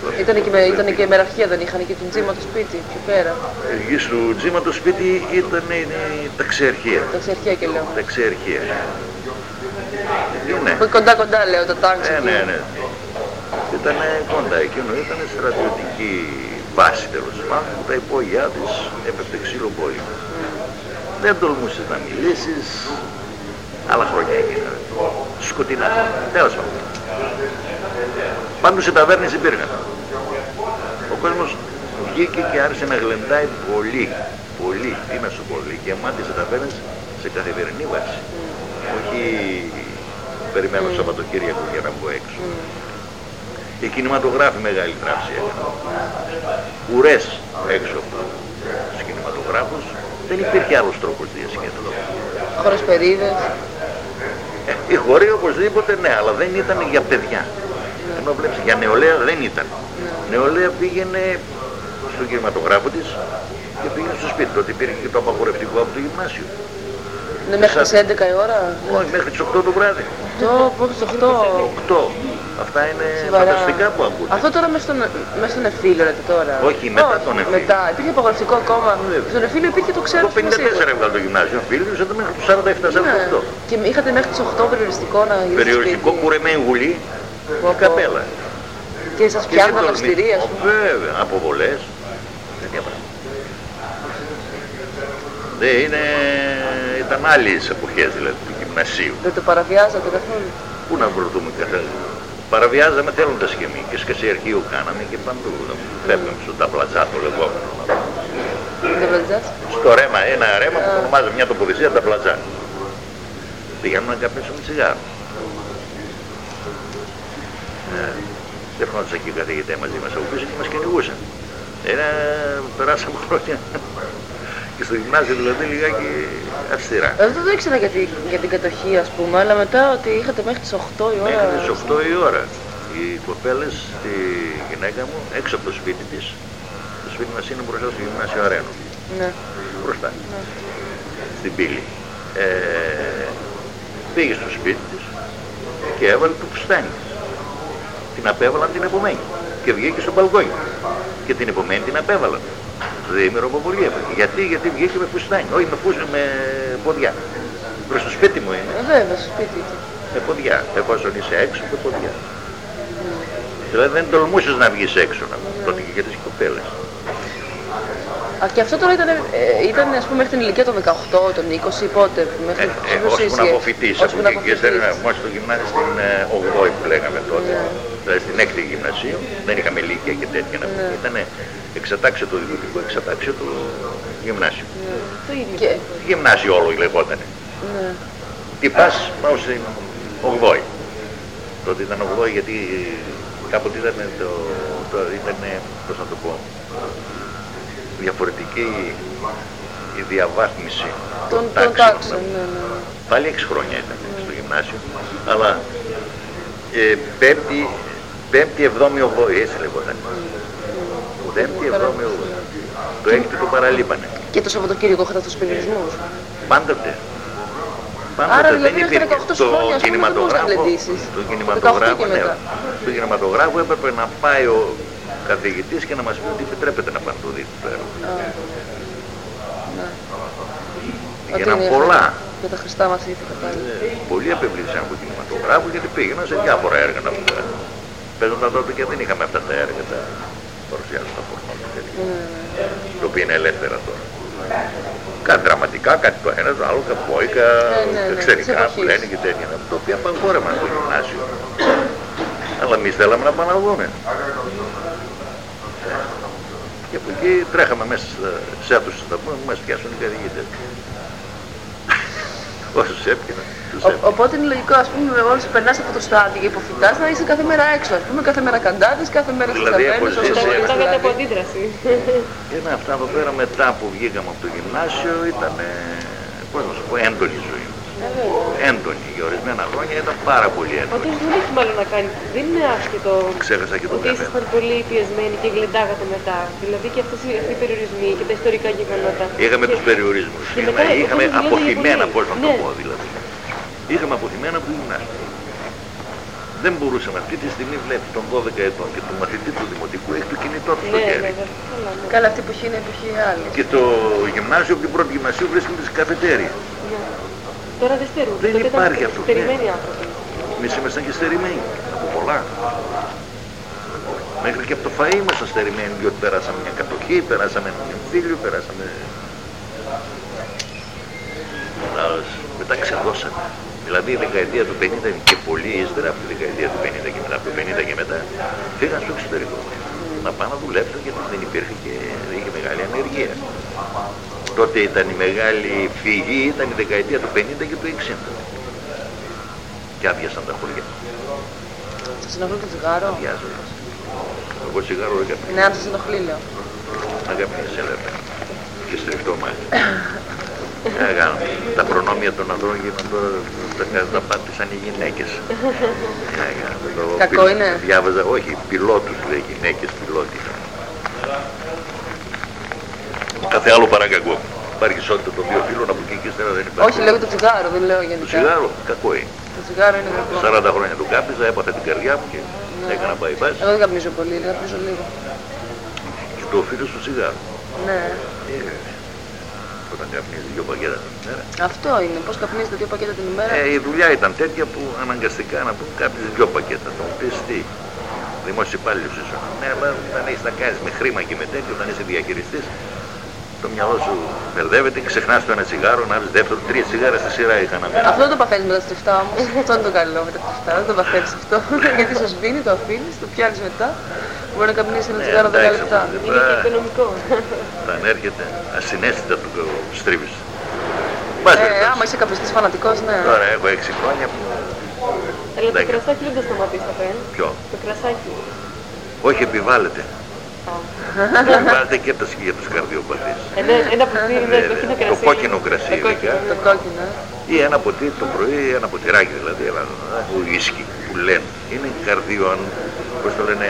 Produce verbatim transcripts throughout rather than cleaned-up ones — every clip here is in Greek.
αυτό. Ήταν και, με, ήταν και μεραφιά, δεν είχαν και τον Τζίμα το σπίτι, πιο πέρα. Εκεί στο Τζίμα το σπίτι ήταν η ταξιαρχία. Ταξιαρχία και λέω. Ταξιαρχία. Ναι. Κοντά κοντά λέω τα τάξη. Ναι, ναι, ναι. Ήταν κοντά, εκείνο ήταν στρατιωτική βάση τέλος πάντων, τα υπόγειά της έπεφτε ξύλο πόλεμο. Mm. Δεν τολμούσες να μιλήσεις, άλλα χρόνια έγιναν. Σκοτεινά, τέλος πάντων. Πάντως οι ταβέρνες υπήρχαν. Ο κόσμος βγήκε και άρχισε να γλεντάει πολύ, πολύ, τι να σου πω, γεμάτισε ταβέρνες σε καθημερινή βάση. Mm. Όχι περιμένω mm. Σαββατοκύριακο για να μπω έξω. Mm. Οι κινηματογράφοι μεγάλη τράψη έκαναν. Ουρές έξω από τους κινηματογράφους. Δεν υπήρχε άλλος τρόπος διασκέδασης. Χώρες περίδες. Ε, οι χώροι οπωσδήποτε ναι, αλλά δεν ήταν για παιδιά. Ναι. Ενώ βλέπεις για νεολαία δεν ήταν. Ναι. Νεολαία πήγαινε στον κινηματογράφο της και πήγαινε στο σπίτι. Τότε υπήρχε και το απαγορευτικό από το γυμνάσιο. Ναι, μέχρι τις έντεκα η ώρα. Όχι, μέχρι τις οκτώ το βράδυ. Μέχρι τις οκτώ. οκτώ. Αυτά είναι φανταστικά που ακούτε. Αυτό τώρα μέσα στον, στον Εφήλιο λέτε τώρα. Όχι, μετά oh, τον Εφήλιο. Μετά, υπήρχε απαγορευτικό ακόμα. Yeah. Στον Εφήλιο υπήρχε το ξέρω. Το πενήντα τέσσερα έβγαλε το γυμνάσιο, Εφήλιο, ήταν μέχρι το σαράντα επτά σαράντα οκτώ. Yeah. Και είχατε μέχρι τις οκτώ περιοριστικό να γυρίσετε. Περιοριστικό, κουρεμένη γουλή, καπέλα. Και σας πιάνουν αυστηρία. Βέβαια, αποβολές. Τέτοια πράγματα. Δεν είναι... ήταν άλλες εποχές δηλαδή του γυμνασίου. Δεν το παραβιάζατε καθόλου. Πού να βρεθούμε καθόλου. Παραβιάζαμε θέλοντας και εμείς και σκασιαρχείο κάναμε και παντού. Βλέπουμε στο ταπλατζά το λεγόμενο. Στο ρέμα, ένα ρέμα που ονομάζεται μια τοποθεσία ταπλατζά. Πήγαμε να καπνίσουμε τσιγάρο. Ερχόντουσαν και οι καθηγητές μαζί μας από πίσω και μας κυνηγούσαν. Ένα, περάσαμε χρόνια. Και στο γυμνάσιο δηλαδή λιγάκι αυστηρά. Εγώ δεν το ήξερα για, τη, για την κατοχή ας πούμε, αλλά μετά ότι είχατε μέχρι τις οκτώ η ώρα. Μέχρι τις οκτώ η ώρα. Οι κοπέλες, τη γυναίκα μου, έξω από το σπίτι της, το σπίτι μας είναι μπροστά στο γυμνάσιο Αρένο. Ναι. Μπροστά. Ναι. Στην πύλη. Ε, πήγε στο σπίτι της και έβαλε το φουστάνι της. Την απέβαλαν την επομένη και βγήκε στο μπαλκόνι. Και την επομένη την απέβαλαν. Διήμερο από πολύ έφαγε. Γιατί, γιατί βγήκε με φουστάνι, όχι με φούστα, με ποδιά. Προς το σπίτι μου είναι. Ε, βέβαια, στο σπίτι του. Με ποδιά. Εφόσον είσαι έξω, με ποδιά. Mm. Δηλαδή δεν τολμούσες να βγεις έξω, να mm. τότε και για τις κοπέλες. Α, και αυτό τώρα ήταν, ε, ήταν ας πούμε μέχρι την ηλικία των δεκαοκτώ, των είκοσι, πότε, μέχρι ε, ε, ώσπου να αποφοιτήσεις. Ώσπου να αποφοιτήσεις. Μόλις στο γυμνάσιο στην ογδόη που λέγαμε τότε. Yeah. Δηλαδή στην έκτη γυμνασίου, δεν είχαμε λύκεια και τέτοια να πούμε. Yeah. Ήτανε εξατάξιο το δημοτικό, εξατάξιο το γυμνάσιο. Yeah. Το ίδιο. Και... Γυμνάσιο όλο λεγότανε. Yeah. Τι πας, πάω στην ογδόη. Τότε ήταν ογδόη γιατί κάποτε ήταν το, το ήταν, πώς να το πω, διαφορετική η διαβάθμιση των τάξεων. Ναι, ναι. Πάλι έξι χρόνια ήταν ναι. στο γυμνάσιο, αλλά ε, πέμπτη, πέμπτη, εβδόμη, ογδόη, έτσι λεγόταν. Mm. Πέμπτη, εβδόμη, ογδόη. Το έκτη το παραλείπανε. Και το Σαββατοκύριακο είχατε τους περιορισμούς. Πάντοτε. Πάντοτε άρα δεν δηλαδή υπήρχε δεκαοκτώ το χρόνια, κινηματογράφο. Το κινηματογράφο, ναι. Το κινηματογράφο έπρεπε να πάει ο καθηγητής και να μας πει ότι επιτρέπεται να πάνε το δείτε το έργο. Έγιναν πολλά. Για τα χρηστά μας ήθελα πάλι. Πολλοί απευλήθησαν από κινηματογράφο γιατί πήγαιναν σε διάφορα έργα να πούμε. Παίζονταν τότε και δεν είχαμε αυτά τα έργα, τα παρουσιάζουν τα πόρτα και τέτοια. Το οποίο είναι ελεύθερα τώρα. Κάτι δραματικά, κάτι το ένα, το άλλο, καπόικα, εξωτερικά που λένε και τέτοια. Το οποίο απαγόρευαν στο γυμνάσιο. Αλλά εμείς θέλαμε να πάνε να δούμε. Και από εκεί τρέχαμε μέσα σε άτουσες να πούμε, μας πιάσουν οι καθηγητές. Όσους έπιαναν, τους έπιαναν. Οπότε είναι λογικό, ας πούμε, μόλις περνάς αυτό το στάδιο και υποφυτάς να είσαι κάθε μέρα έξω, ας πούμε, κάθε μέρα καντάδες, κάθε μέρα στις ταβέρνες, όσο το είχατε από αντίδραση. Και να, αυτά εδώ πέρα μετά που βγήκαμε από το γυμνάσιο ήταν, πώς να σου πω, έντονη ζωή. Έντονη, για ορισμένα χρόνια ήταν πάρα πολύ έντονη. Ότι δεν έχει μάλλον να κάνει, δεν είναι άσχετο. Ξέχασα και το ότι ήσασταν πολύ πιεσμένοι και γλεντάγατε μετά. Δηλαδή και αυτοί οι περιορισμοί και τα ιστορικά γεγονότα. Είχαμε και... τους περιορισμούς. Είχαμε, είχαμε αποθυμένα, πώς να το πω δηλαδή. Είχαμε αποθυμένα από το γυμνάσιο. Δεν μπορούσαμε. Αυτή τη στιγμή βλέπει τον δώδεκα ετών και τον μαθητή του δημοτικού έχει το κινητό του στο Ναι, χέρι. βέβαια. Καλά, ναι. Καλά, αυτή που έχει είναι εποχή άλλη. Και το γυμνάσιο από την πρώτη γυμνασίου βρίσκεται στις καφετέρειες. Ναι. Τώρα δεν στερούν. Δεν Τότε υπάρχει ήταν αυτό, στερημένοι ναι. άνθρωποι. Εμείς ήμασταν και στερημένοι από πολλά. Μέχρι και από το φαΐ ήμασταν στερημένοι, διότι περάσαμε μια κατοχή, περάσαμε ένα εμφύλιο, περάσαμε... Μετά ξεδώσαμε. Δηλαδή η δεκαετία του πενήντα και πολύ ύστερα από τη δεκαετία του πενήντα και μετά, από το πενήντα και μετά, φύγαν στο εξωτερικό. Να πάνε να δουλέψουν γιατί δεν υπήρχε και είχε μεγάλη ανεργία. Τότε ήταν η μεγάλη φυγή, ήταν η δεκαετία του πενήντα και του εξήντα. Και άδειασαν τα χωριά. Σας ενοχλεί το τσιγάρο? Άδειάζω. Εγώ τσιγάρο δεν καπνίζω. Ναι, αν σας ενοχλεί, λέω. Να καπνίζεις, έλεγα. Και στριφτό μάλι. Τα προνόμια των ανδρών γίνονται τώρα, τα, τα πάτησαν οι γυναίκες. Κακό είναι. Διάβαζα, όχι, πιλότους λέει, γυναίκες πιλότοι. Κάθε άλλο παρά κακό. Υπάρχει ισότητα των δύο φύλων, από εκεί και ύστερα δεν υπάρχει. Όχι, λέγω το τσιγάρο, δεν λέω γενικά. Το τσιγάρο, κακό είναι. Το τσιγάρο είναι κακό. σαράντα χρόνια το κάπιζα, έπαθα την καρδιά μου και Ναι. έκανα bypass. Εγώ δεν καπνίζω πολύ, δεν καπνίζω λίγο. Και το οφείλω στο τσιγάρο. Ναι. Ε, όταν καπνίζει δύο πακέτα την ημέρα. Αυτό είναι. Πώς καπνίζετε δύο πακέτα την ημέρα? Ε, η δουλειά ήταν τέτοια που αναγκαστικά να πούμε κάπνιζε δύο πακέτα. Θα μου πεις τι, δημόσιος υπάλληλος ήσουν. Ναι, αλλά όταν έχεις να κάνεις με χρήμα και με τέτοιο, όταν είσαι διαχειριστής, το μυαλό σου μπερδεύεται, ξεχνάς το ένα τσιγάρο, να άλλες δεύτερο, τρία τσιγάρα στη σειρά είχα να μένω. Αυτό δεν το παθαίνεις με τα στριφτά όμως. Αυτό είναι το καλό με τα στριφτά. Δεν το παθαίνεις αυτό. Γιατί σου σβήνει, το αφήνεις, το πιάνεις μετά. Μπορεί να καπνίσεις ένα Ναι, τσιγάρο δέκα εντάξει, λεπτά. όμως, Είναι και οικονομικό. Όταν έρχεται, ασυναίσθητα του στρίβεις. Ε, άμα είσαι καπνιστής φανατικός, ναι. Τώρα έχω έξι χρόνια που... Αλλά το δέκα. κρασάκι δεν το σταματήσατε, ε. Ποιο? Το κρασάκι. Όχι, επιβάλλεται. Α. Επιβάλλεται και τα- για τους καρδιοπαθείς. Ένα, ένα ποτήρι, ναι, Ναι, όχι ναι. το κρασί. Το κόκκινο κρασί, Το κόκκινο, ειδικά. Το ναι. κόκκινο. Ή ένα ποτήρι το πρωί, ένα ποτηράκι δηλαδή, αλλά ουίσκι που λένε. Είναι καρδιο, πώς το λένε,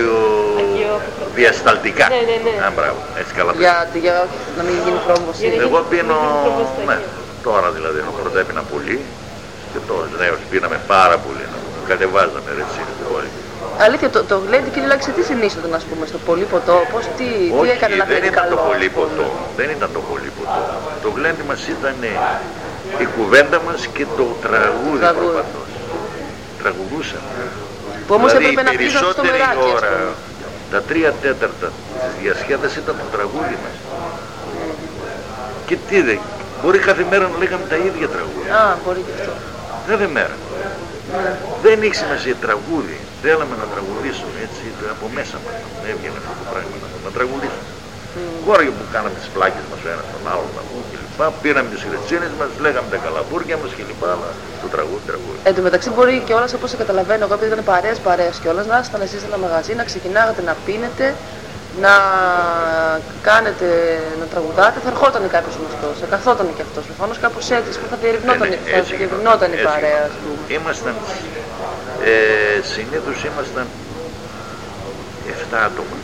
αγκιοδιασταλτικά. Ναι, ναι, ναι. Α, μπράβο, έτσι καλά πες. Για, για να μην γίνει θρόμβωση. Για να- Εγώ πίνω, γίνει θρομβοσταγία. ναι, τώρα δηλαδή, ενώ πρώτα έπινα πολύ και τώρα ναι, πίναμε πάρα πολύ, να πούμε. Κατεβάζαμε ρε έτσι όλοι. Αλήθεια, το, το γλέντι κύριε Λάξη, τι συνίστοταν, ας πούμε, στο πολύ ποτό, πώς, τι, τι Όχι, έκανε να δεν φέρει ήταν καλό. το πολύ ποτό, δεν ήταν το πολύ ποτό. Το γλέντι μας ήταν η κουβέντα μας και το τραγούδι Τραγούδι. προπαντός. Τραγουδούσαμε. Που όμως Δηλαδή, έπρεπε να η πεις στο περισσότερη μεράκι, ας ώρα, πούμε. τα τρία τέταρτα της διασκέδασης ήταν το τραγούδι μας. Και τι δε, μπορεί κάθε μέρα να λέγαμε τα ίδια τραγούδια. Α, μπορεί και αυτό. Κάθε μέρα. Ναι. Δεν είχε σημασία τραγούδι. Θέλαμε να τραγουδήσουμε έτσι από μέσα μας. Έβγαινε αυτό το πράγμα να, να τραγουδήσουμε. Κόρια που κάναμε τις πλάκες μας ο ένας τον άλλον να πούμε κλπ. Πήραμε τις ρετσίνες μας, λέγαμε τα καλαμπούρια μας κλπ. Αλλά το τραγούδι, τραγούδι. Εν τω μεταξύ μπορεί κιόλας, όπως σε καταλαβαίνω εγώ, επειδή ήταν παρέας παρέας κιόλας, να ήσασταν εσείς σε ένα μαγαζί, να ξεκινάγατε να πίνετε, να κάνετε, να τραγουδάτε, θα ερχόταν κάποιος γνωστός, θα καθόταν κι αυτός. Προφανώς κάπως έτσι, που θα διερευνόταν, Ε, ναι, θα έτσι διερευνόταν η γινόταν, παρέα, έτσι ας πούμε. Ήμασταν, ε, συνήθως ήμασταν εφτά άτομα.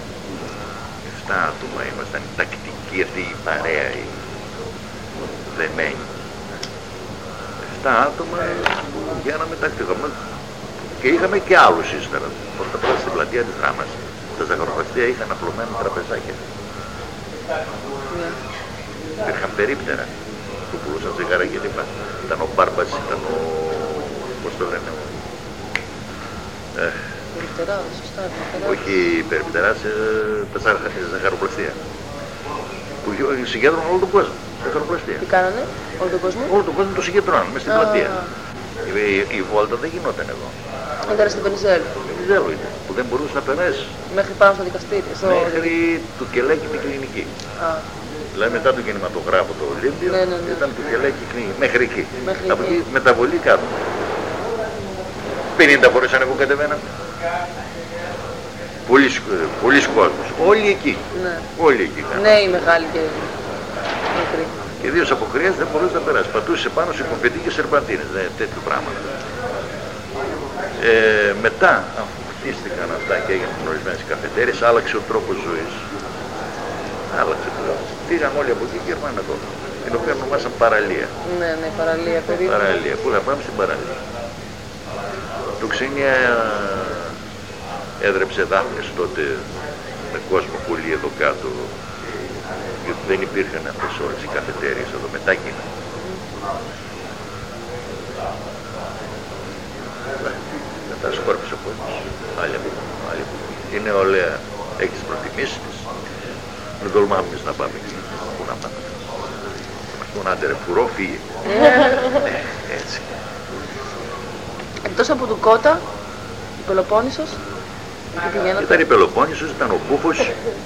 εφτά άτομα ήμασταν η τακτική αυτή η παρέα, η δεμένη. εφτά άτομα που βγαίναμε τακτικά. Και είχαμε και άλλους ύστερα. Πρώτα πρώτα στην πλατεία της Δράμας. Τα ζαχαροπλαστεία είχαν απλωμένα τραπεζάκια. Ναι. Υπήρχαν περίπτερα που πουλούσαν τσιγάρα και λοιπά. Ήταν ο Μπάρμπας, ήταν ο... πώς το λένε... ο- Ε, Περιφτεράδες, σωστά, περιφτεράδες. όχι περίπτερας, ε, τα ζαχα- ζαχαροπλαστεία. Που γιο- συγκέντρωναν όλο τον κόσμο. Ζαχαροπλαστεία. Τι κάνανε, όλο τον κόσμο. Όλο τον κόσμο το συγκεντρώναν μέσα στην Α. πλατεία. Η, η, η βόλτα δεν γινόταν εδώ. Ήταν στην Πενιζέλ, Βενιζέλο ήταν, που δεν μπορούσε να περάσει μέχρι πάνω στο δικαστήριο. Στο... μέχρι του Κελέκη την κλινική. Α, Δηλαδή μετά τον κινηματογράφο το Ολύμπιο Ναι, ναι, ναι. ήταν του Κελέκη κλινική, μέχρι εκεί. Μέχρι Από εκεί. εκεί μεταβολή κάτω. πενήντα φορές ανεβοκατεβαίναμε. Πολλοί, πολλοί κόσμος. Όλοι εκεί. ναι. Όλοι εκεί. Ναι, η μεγάλη και μικρή. Και δύο αποκριές δεν μπορούσε να περάσει. Πατούσε πάνω σε κομφετί και σερπαντίνες. Ναι, τέτοιο πράγμα. Ε, μετά, αφού χτίστηκαν αυτά και έγιναν γνωρισμένες καφετέρειες, άλλαξε ο τρόπος ζωής. Άλλαξε το. Πήγαν όλοι από εκεί και ήρθαν εδώ. Την οποία ονομάσαν παραλία. Ναι, ναι, παραλία, περίπου. Παραλία. Πού θα πάμε στην παραλία. Το Ξένια έδρεψε δάφνες τότε με κόσμο πολύ εδώ κάτω, γιατί δεν υπήρχαν αυτές όλες οι καφετέριες εδώ, μετά γίνανε. Μετά σκόρπισε ο κόσμος. Άλλη από άλλη. Είναι ωραία. Έχεις προτιμήσεις της. Δεν τολμάμε εμείς να πάμε εκεί. Πού να πάμε. Μας πούν άντε ρε φουρό, φύγε. Έτσι. Εκτός από του Κότα, η Πελοπόννησος, εκεί πηγαίνατε. Ήταν η Πελοπόννησος, ήταν ο Μπούφος.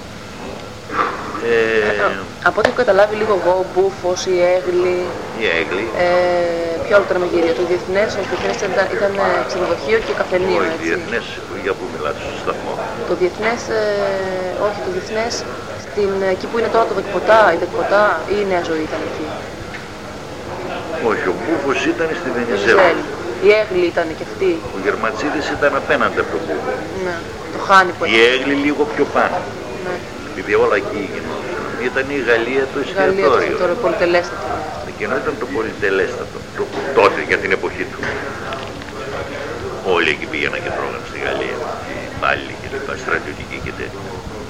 Ε, από ό,τι έχω καταλάβει λίγο εγώ, ο Μπούφος, η Έγλη, η Έγλη. Ε, ποιο άλλο τρομεγγύριο, το Διεθνές, ο Διεθνές ήταν, ήταν ξενοδοχείο και καφενείο, Όχι, έτσι. Διεθνές, για πού μιλάτε, στο σταθμό. Το Διεθνές, ε, όχι, το Διεθνές, στην, εκεί που είναι τώρα το Δεκποτά, η Δεκποτά ή η Νέα Ζωή ήταν εκεί. Όχι, ο Μπούφος ήταν στη Βενιζέλη. Η Έγλη ήταν και αυτή. Ο Γερματσίδης ήταν απέναντι από τον Μπούφο. Ναι, το χάνει που η Έγλη λίγο πιο πάνω. Ναι. Επειδή όλα εκεί γινόταν. Ήταν η Γαλλία το εστιατόριο. Το εστιατόριο, πολυτελέστατο. Εκείνο ήταν το πολυτελέστατο. Το, τότε για την εποχή του. Όλοι εκεί πήγαιναν και τρώγαν στη Γαλλία. Οι υπάλληλοι και λοιπά, στρατιωτικοί και τέτοια.